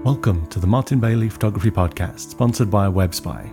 Welcome to the Martin Bailey Photography Podcast, sponsored by WebSpy.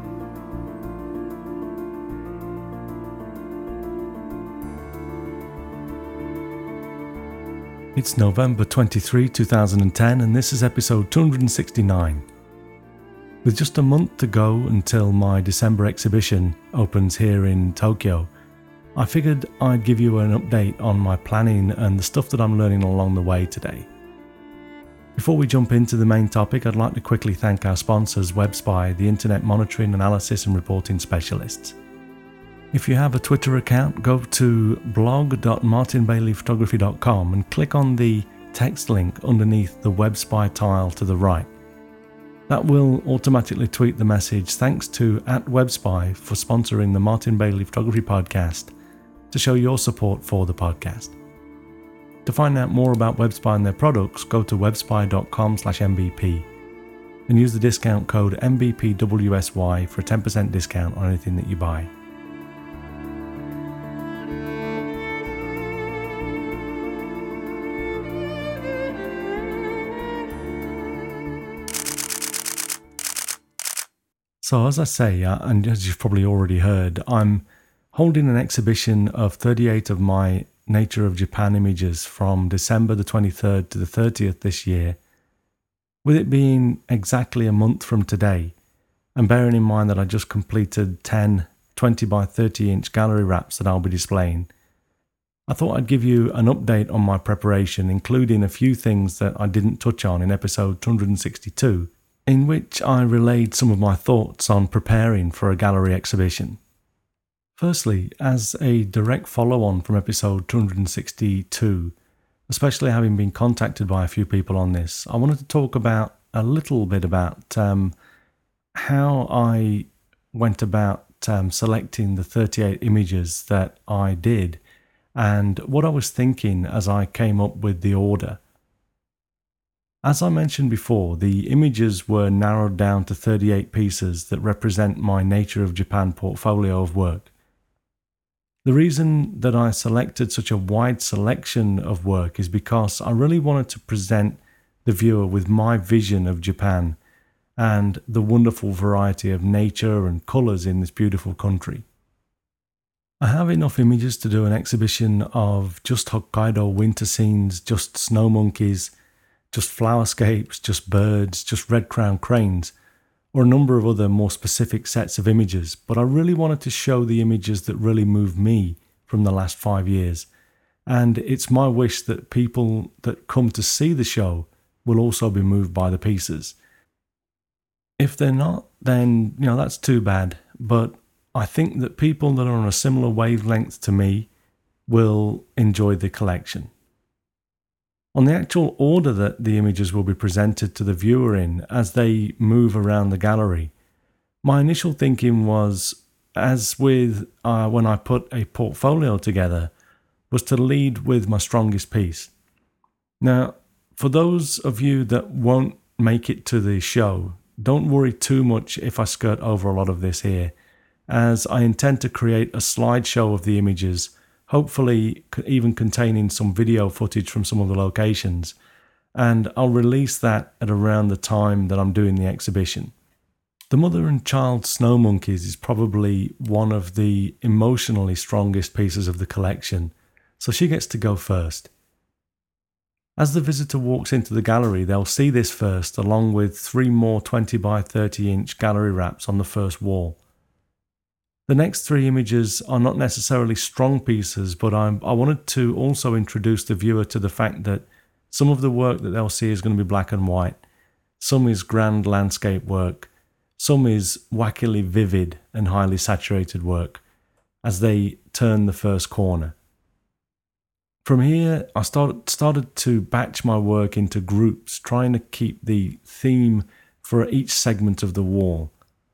It's November 23, 2010, and this is episode 269. With just a month to go until my December exhibition opens here in Tokyo, I figured I'd give you an update on my planning and the stuff that I'm learning along the way today. Before we jump into the main topic, I'd like to quickly thank our sponsors, WebSpy, the internet monitoring, analysis and reporting specialists. If you have a Twitter account, go to blog.martinbaileyphotography.com and click on the text link underneath the WebSpy tile to the right. That will automatically tweet the message "Thanks to @WebSpy for sponsoring the Martin Bailey Photography Podcast" to show your support for the podcast. To find out more about WebSpy and their products, go to webspy.com/mbp and use the discount code MBPWSY for a 10% discount on anything that you buy. So as I say, and as you've probably already heard, I'm holding an exhibition of 38 of my Nature of Japan images from December the 23rd to the 30th this year, with it being exactly a month from today, and bearing in mind that I just completed 10 20 by 30 inch gallery wraps that I'll be displaying. I thought I'd give you an update on my preparation, including a few things that I didn't touch on in episode 262, in which I relayed some of my thoughts on preparing for a gallery exhibition. Firstly, as a direct follow-on from episode 262, especially having been contacted by a few people on this, I wanted to talk about a little bit about how I went about selecting the 38 images that I did and what I was thinking as I came up with the order. As I mentioned before, the images were narrowed down to 38 pieces that represent my Nature of Japan portfolio of work. The reason that I selected such a wide selection of work is because I really wanted to present the viewer with my vision of Japan and the wonderful variety of nature and colours in this beautiful country. I have enough images to do an exhibition of just Hokkaido winter scenes, just snow monkeys, just flowerscapes, just birds, just red-crowned cranes, or a number of other more specific sets of images, but I really wanted to show the images that really moved me from the last 5 years, and it's my wish that people that come to see the show will also be moved by the pieces. If they're not, then that's too bad, but I think that people that are on a similar wavelength to me will enjoy the collection. On the actual order that the images will be presented to the viewer in as they move around the gallery, my initial thinking was, as with when I put a portfolio together, was to lead with my strongest piece. Now, for those of you that won't make it to the show, don't worry too much if I skirt over a lot of this here, as I intend to create a slideshow of the images, hopefully even containing some video footage from some of the locations, and I'll release that at around the time that I'm doing the exhibition. The mother and child snow monkeys is probably one of the emotionally strongest pieces of the collection, so she gets to go first. As the visitor walks into the gallery, they'll see this first, along with 3 more 20 by 30 inch gallery wraps on the first wall. The next 3 images are not necessarily strong pieces, but I wanted to also introduce the viewer to the fact that some of the work that they'll see is going to be black and white, some is grand landscape work, some is wackily vivid and highly saturated work as they turn the first corner. From here, I started to batch my work into groups, trying to keep the theme for each segment of the wall.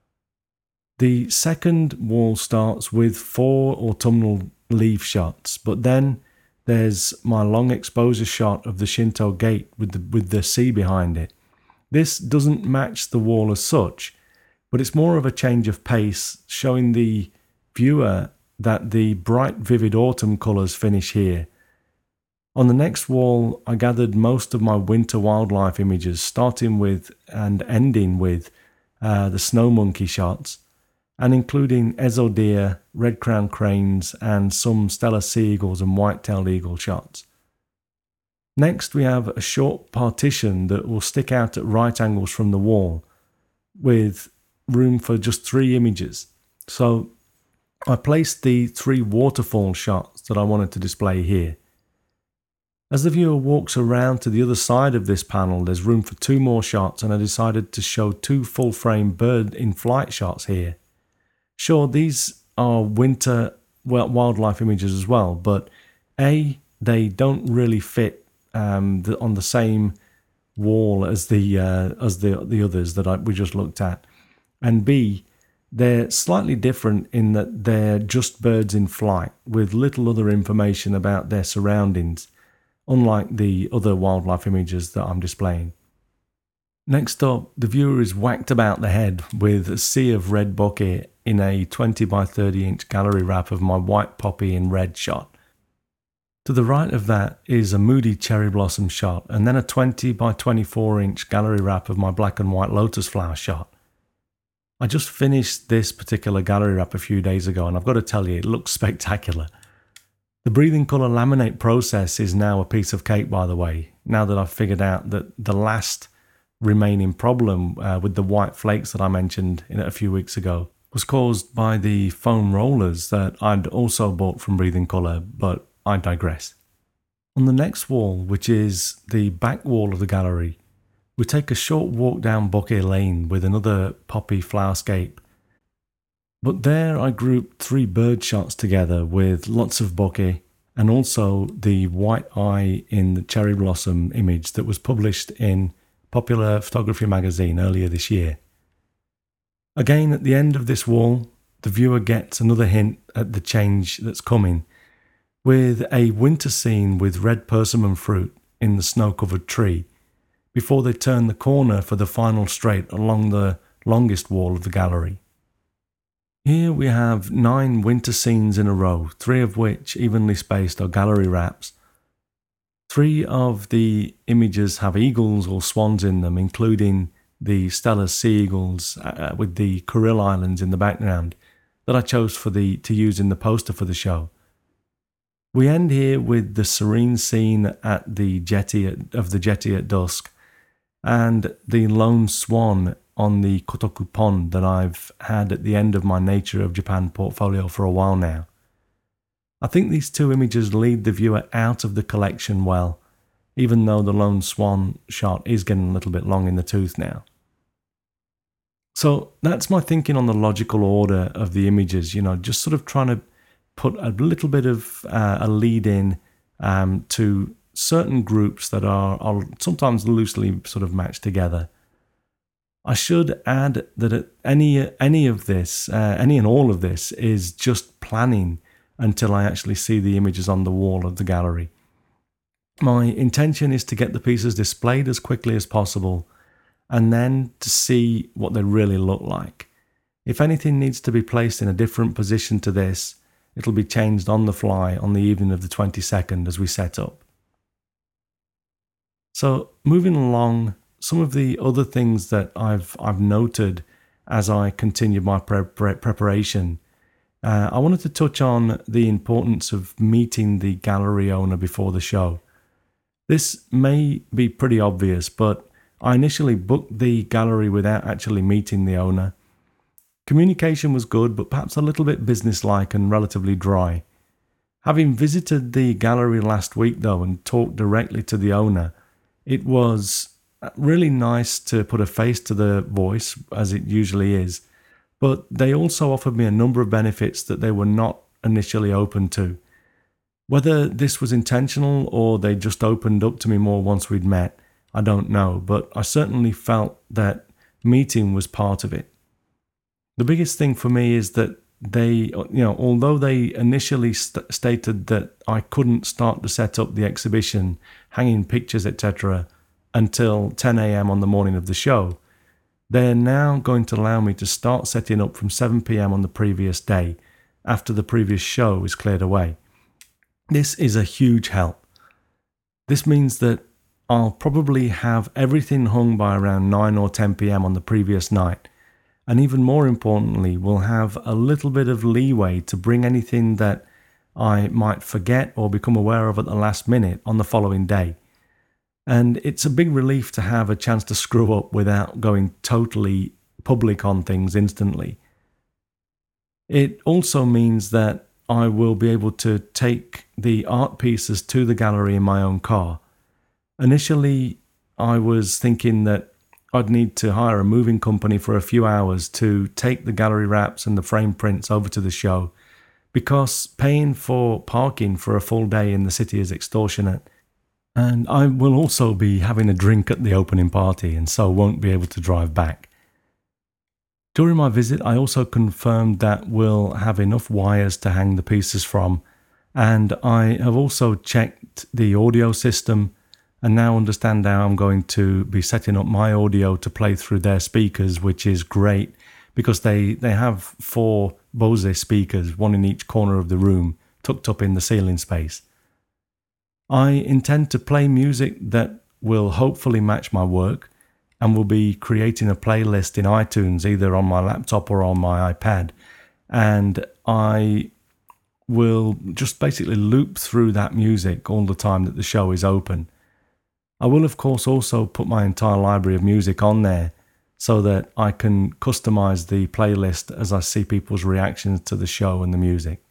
The second wall starts with 4 autumnal leaf shots, but then there's my long exposure shot of the Shinto gate with the sea behind it. This doesn't match the wall as such, but it's more of a change of pace, showing the viewer that the bright, vivid autumn colours finish here. On the next wall, I gathered most of my winter wildlife images, starting with and ending with the snow monkey shots, and including Ezo deer, red-crowned cranes, and some Steller sea eagles and white-tailed eagle shots. Next, we have a short partition that will stick out at right angles from the wall, with room for just 3 images. So I placed the 3 waterfall shots that I wanted to display here. As the viewer walks around to the other side of this panel, there's room for 2 more shots, and I decided to show 2 full-frame bird in flight shots here. Sure, these are winter wildlife images as well, but A, they don't really fit on the same wall as the others that we just looked at, and B, they're slightly different in that they're just birds in flight with little other information about their surroundings, unlike the other wildlife images that I'm displaying. Next up, the viewer is whacked about the head with a sea of red bucket in a 20 by 30 inch gallery wrap of my white poppy in red shot. To the right of that is a moody cherry blossom shot, and then a 20 by 24 inch gallery wrap of my black and white lotus flower shot. I just finished this particular gallery wrap a few days ago, and I've got to tell you, it looks spectacular. The breathing colour laminate process is now a piece of cake, by the way, now that I've figured out that the last remaining problem with the white flakes that I mentioned a few weeks ago was caused by the foam rollers that I'd also bought from Breathing Colour, but I digress. On the next wall, which is the back wall of the gallery, we take a short walk down Bouquet Lane with another poppy flowerscape. But there I grouped 3 bird shots together with lots of bouquet and also the white eye in the cherry blossom image that was published in Popular Photography magazine earlier this year. Again, at the end of this wall, the viewer gets another hint at the change that's coming, with a winter scene with red persimmon fruit in the snow-covered tree, before they turn the corner for the final straight along the longest wall of the gallery. Here we have 9 winter scenes in a row, 3 of which, evenly spaced, are gallery wraps. 3 of the images have eagles or swans in them, including the Steller sea eagles with the Kuril Islands in the background that I chose to use in the poster for the show. We end here with the serene scene at the jetty at dusk, and the lone swan on the Kotoku Pond that I've had at the end of my Nature of Japan portfolio for a while now. I think these 2 images lead the viewer out of the collection well, even though the lone swan shot is getting a little bit long in the tooth now. So that's my thinking on the logical order of the images, just sort of trying to put a little bit of a lead in to certain groups that are sometimes loosely sort of matched together. I should add that any and all of this is just planning until I actually see the images on the wall of the gallery. My intention is to get the pieces displayed as quickly as possible and then to see what they really look like. If anything needs to be placed in a different position to this, it'll be changed on the fly on the evening of the 22nd as we set up. So moving along, some of the other things that I've noted as I continued my preparation, I wanted to touch on the importance of meeting the gallery owner before the show. This may be pretty obvious, but I initially booked the gallery without actually meeting the owner. Communication was good, but perhaps a little bit businesslike and relatively dry. Having visited the gallery last week though and talked directly to the owner, it was really nice to put a face to the voice, as it usually is, but they also offered me a number of benefits that they were not initially open to. Whether this was intentional or they just opened up to me more once we'd met, I don't know, but I certainly felt that meeting was part of it. The biggest thing for me is that they, although they initially stated that I couldn't start to set up the exhibition, hanging pictures, etc., until 10 a.m. on the morning of the show, they're now going to allow me to start setting up from 7 p.m. on the previous day, after the previous show is cleared away. This is a huge help. This means that I'll probably have everything hung by around 9 or 10 p.m. on the previous night. And even more importantly, we'll have a little bit of leeway to bring anything that I might forget or become aware of at the last minute on the following day. And it's a big relief to have a chance to screw up without going totally public on things instantly. It also means that I will be able to take the art pieces to the gallery in my own car. Initially, I was thinking that I'd need to hire a moving company for a few hours to take the gallery wraps and the frame prints over to the show, because paying for parking for a full day in the city is extortionate. And I will also be having a drink at the opening party and so won't be able to drive back. During my visit, I also confirmed that we'll have enough wires to hang the pieces from, and I have also checked the audio system and now understand how I'm going to be setting up my audio to play through their speakers, which is great because they have 4 Bose speakers, one in each corner of the room, tucked up in the ceiling space. I intend to play music that will hopefully match my work, and will be creating a playlist in iTunes, either on my laptop or on my iPad. And I will just basically loop through that music all the time that the show is open. I will, of course, also put my entire library of music on there so that I can customize the playlist as I see people's reactions to the show and the music.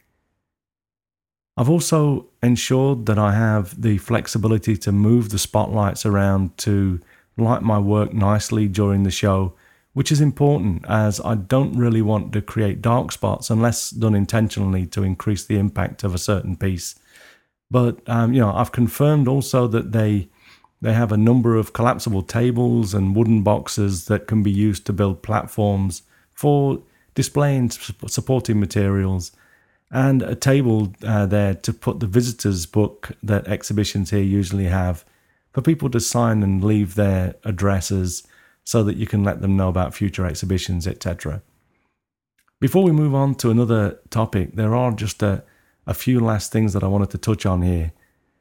I've also ensured that I have the flexibility to move the spotlights around to light my work nicely during the show, which is important as I don't really want to create dark spots unless done intentionally to increase the impact of a certain piece. But I've confirmed also that they have a number of collapsible tables and wooden boxes that can be used to build platforms for displaying supporting materials, and a table there to put the visitors book that exhibitions here usually have, for people to sign and leave their addresses so that you can let them know about future exhibitions, etc. Before we move on to another topic, there are just a few last things that I wanted to touch on here.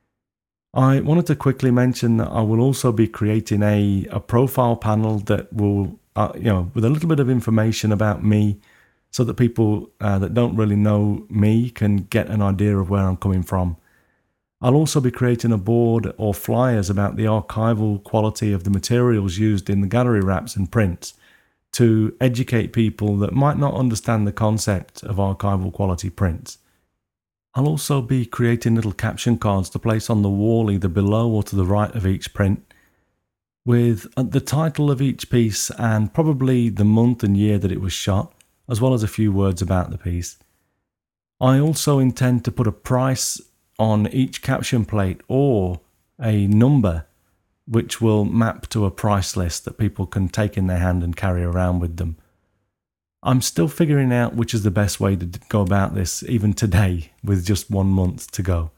I wanted to quickly mention that I will also be creating a profile panel that will, with a little bit of information about me, so that people that don't really know me can get an idea of where I'm coming from. I'll also be creating a board or flyers about the archival quality of the materials used in the gallery wraps and prints to educate people that might not understand the concept of archival quality prints. I'll also be creating little caption cards to place on the wall either below or to the right of each print, with the title of each piece and probably the month and year that it was shot, as well as a few words about the piece. I also intend to put a price on each caption plate or a number which will map to a price list that people can take in their hand and carry around with them. I'm still figuring out which is the best way to go about this even today with just 1 month to go.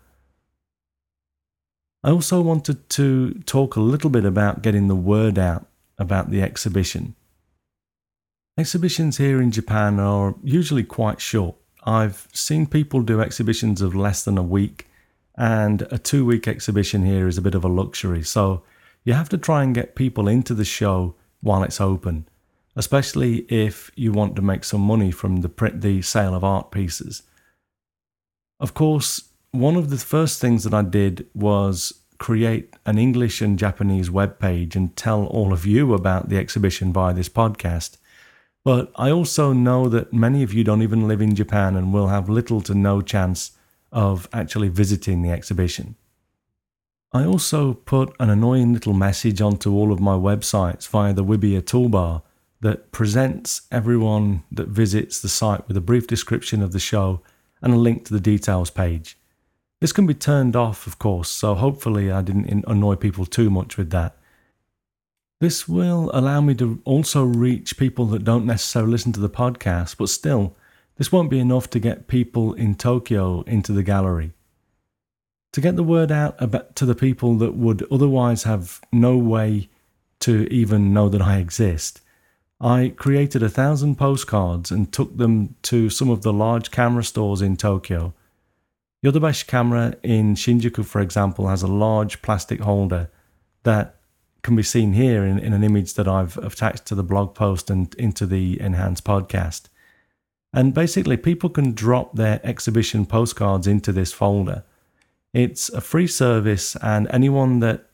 I also wanted to talk a little bit about getting the word out about the exhibition. Exhibitions here in Japan are usually quite short. I've seen people do exhibitions of less than a week, and a 2-week exhibition here is a bit of a luxury, so you have to try and get people into the show while it's open, especially if you want to make some money from the sale of art pieces. Of course, one of the first things that I did was create an English and Japanese webpage and tell all of you about the exhibition via this podcast. But I also know that many of you don't even live in Japan and will have little to no chance of actually visiting the exhibition. I also put an annoying little message onto all of my websites via the Wibiya toolbar that presents everyone that visits the site with a brief description of the show and a link to the details page. This can be turned off, of course, so hopefully I didn't annoy people too much with that. This will allow me to also reach people that don't necessarily listen to the podcast, but still, this won't be enough to get people in Tokyo into the gallery. To get the word out to the people that would otherwise have no way to even know that I exist, I created 1,000 postcards and took them to some of the large camera stores in Tokyo. Yodobashi camera in Shinjuku, for example, has a large plastic holder that can be seen here in an image that I've attached to the blog post and into the enhanced podcast. And basically, people can drop their exhibition postcards into this folder. It's a free service, and anyone that's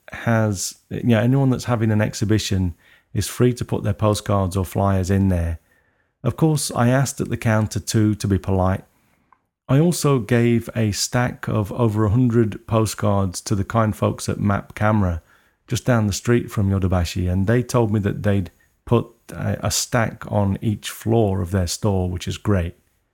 having an exhibition is free to put their postcards or flyers in there. Of course, I asked at the counter too to be polite. I also gave a stack of over 100 postcards to the kind folks at Map Camera, just down the street from Yodobashi, and they told me that they'd put a stack on each floor of their store, which is great.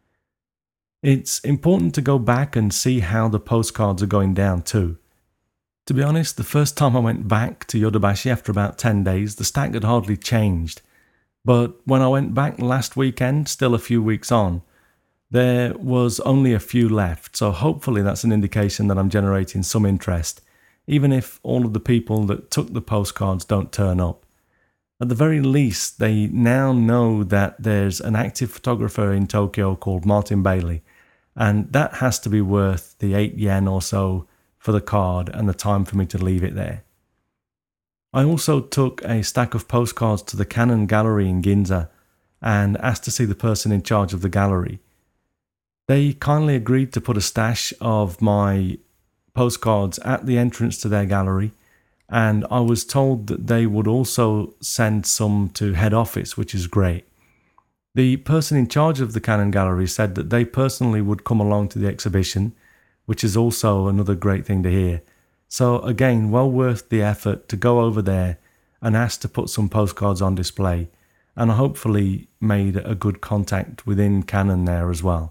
It's important to go back and see how the postcards are going down too. To be honest, the first time I went back to Yodobashi after about 10 days, the stack had hardly changed. But when I went back last weekend, still a few weeks on, there was only a few left, so hopefully that's an indication that I'm generating some interest, even if all of the people that took the postcards don't turn up. At the very least, they now know that there's an active photographer in Tokyo called Martin Bailey, and that has to be worth the 8 yen or so for the card and the time for me to leave it there. I also took a stack of postcards to the Canon Gallery in Ginza and asked to see the person in charge of the gallery. They kindly agreed to put a stash of my postcards at the entrance to their gallery, and I was told that they would also send some to head office, which is great. The person in charge of the Canon Gallery said that they personally would come along to the exhibition, which is also another great thing to hear. So again, well worth the effort to go over there and ask to put some postcards on display, and I hopefully made a good contact within Canon there as well.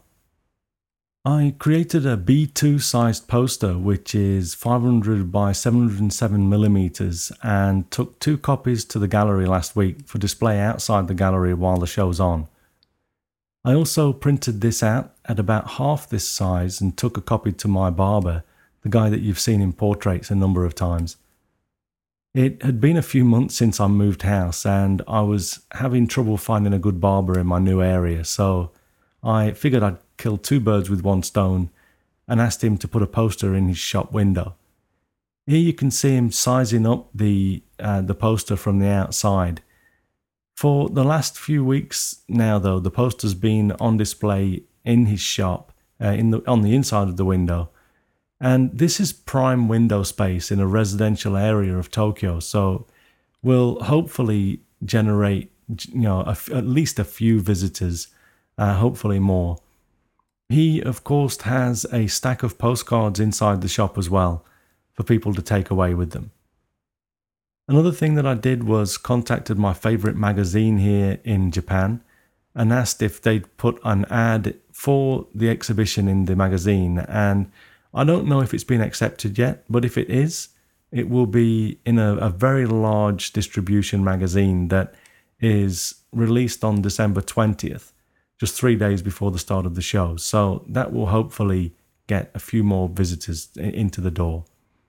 I created a B2 sized poster, which is 500 by 707 millimeters, and took 2 copies to the gallery last week for display outside the gallery while the show's on. I also printed this out at about half this size and took a copy to my barber, the guy that you've seen in portraits a number of times. It had been a few months since I moved house, and I was having trouble finding a good barber in my new area, so I figured I'd kill 2 birds with 1 stone and asked him to put a poster in his shop window. Here you can see him sizing up the poster from the outside. For the last few weeks now, though, the poster's been on display in his shop, on the inside of the window. And this is prime window space in a residential area of Tokyo, so will hopefully generate, at least a few visitors, hopefully more. He, of course, has a stack of postcards inside the shop as well, for people to take away with them. Another thing that I did was contacted my favorite magazine here in Japan and asked if they'd put an ad for the exhibition in the magazine, and I don't know if it's been accepted yet, but if it is, it will be in a very large distribution magazine that is released on December 20th, just 3 days before the start of the show. So that will hopefully get a few more visitors into the door.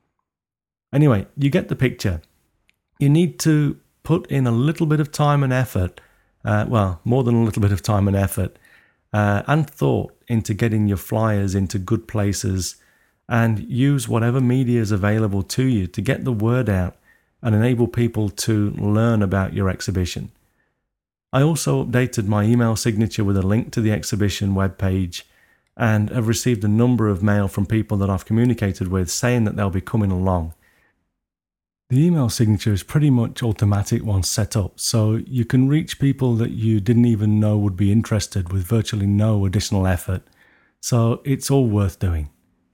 Anyway, you get the picture. You need to put in a little bit of time and effort, more than a little bit of time and effort, and thought into getting your flyers into good places, and use whatever media is available to you to get the word out and enable people to learn about your exhibition. I also updated my email signature with a link to the exhibition webpage and have received a number of mail from people that I've communicated with saying that they'll be coming along. The email signature is pretty much automatic once set up, so you can reach people that you didn't even know would be interested with virtually no additional effort, so it's all worth doing.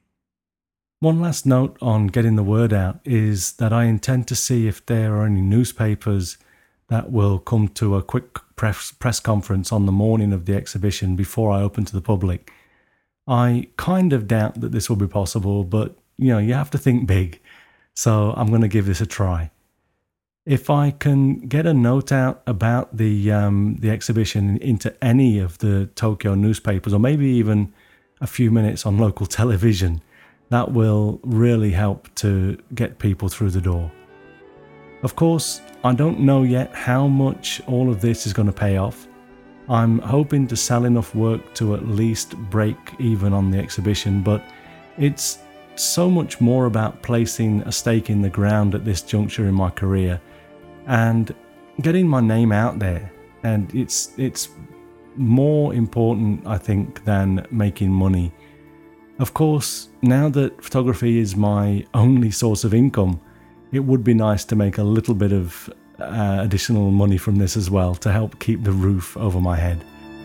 One last note on getting the word out is that I intend to see if there are any newspapers that will come to a quick press conference on the morning of the exhibition before I open to the public. I kind of doubt that this will be possible, but you have to think big, so I'm going to give this a try. If I can get a note out about the exhibition into any of the Tokyo newspapers, or maybe even a few minutes on local television, that will really help to get people through the door. Of course, I don't know yet how much all of this is going to pay off. I'm hoping to sell enough work to at least break even on the exhibition, but It's so much more about placing a stake in the ground at this juncture in my career and getting my name out there. And it's more important, I think, than making money. Of course, now that photography is my only source of income, it would be nice to make a little bit of additional money from this as well to help keep the roof over my head.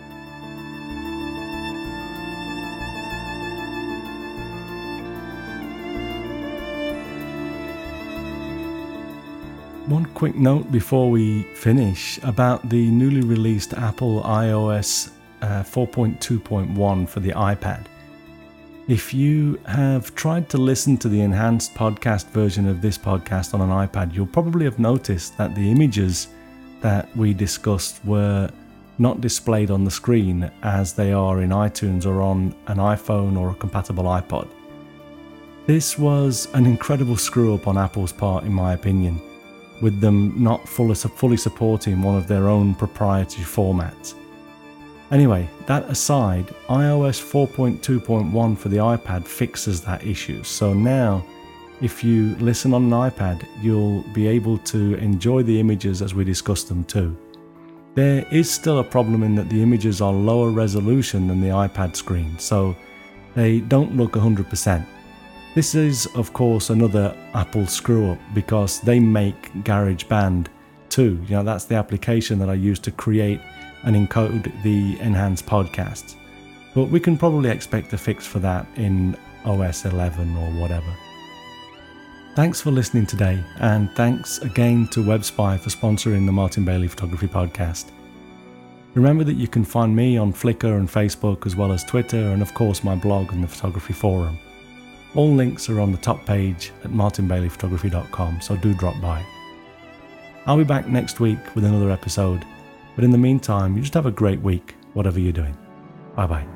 One quick note before we finish about the newly released Apple iOS 4.2.1 for the iPad. If you have tried to listen to the enhanced podcast version of this podcast on an iPad, you'll probably have noticed that the images that we discussed were not displayed on the screen as they are in iTunes or on an iPhone or a compatible iPod. This was an incredible screw-up on Apple's part, in my opinion, with them not fully supporting one of their own proprietary formats. Anyway, that aside, iOS 4.2.1 for the iPad fixes that issue. So now, if you listen on an iPad, you'll be able to enjoy the images as we discuss them too. There is still a problem in that the images are lower resolution than the iPad screen, so they don't look 100%. This is, of course, another Apple screw-up because they make GarageBand too. That's the application that I use to create and encode the enhanced podcasts. But we can probably expect a fix for that in OS 11 or whatever. Thanks for listening today, and thanks again to WebSpy for sponsoring the Martin Bailey Photography Podcast. Remember that you can find me on Flickr and Facebook, as well as Twitter, and of course my blog and the Photography Forum. All links are on the top page at martinbaileyphotography.com, so do drop by. I'll be back next week with another episode, but in the meantime, you just have a great week, whatever you're doing. Bye-bye.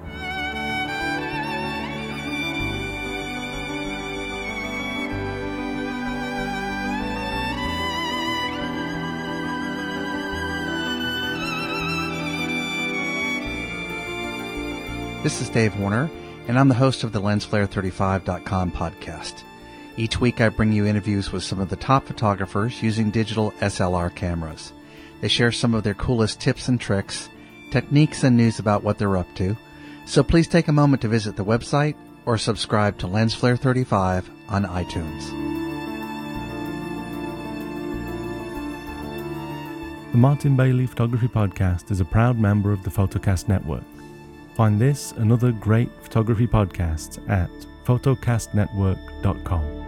This is Dave Warner, and I'm the host of the LensFlare35.com podcast. Each week I bring you interviews with some of the top photographers using digital SLR cameras. They share some of their coolest tips and tricks, techniques and news about what they're up to. So please take a moment to visit the website or subscribe to LensFlare35 on iTunes. The Martin Bailey Photography Podcast is a proud member of the Photocast Network. Find this and other great photography podcasts at photocastnetwork.com.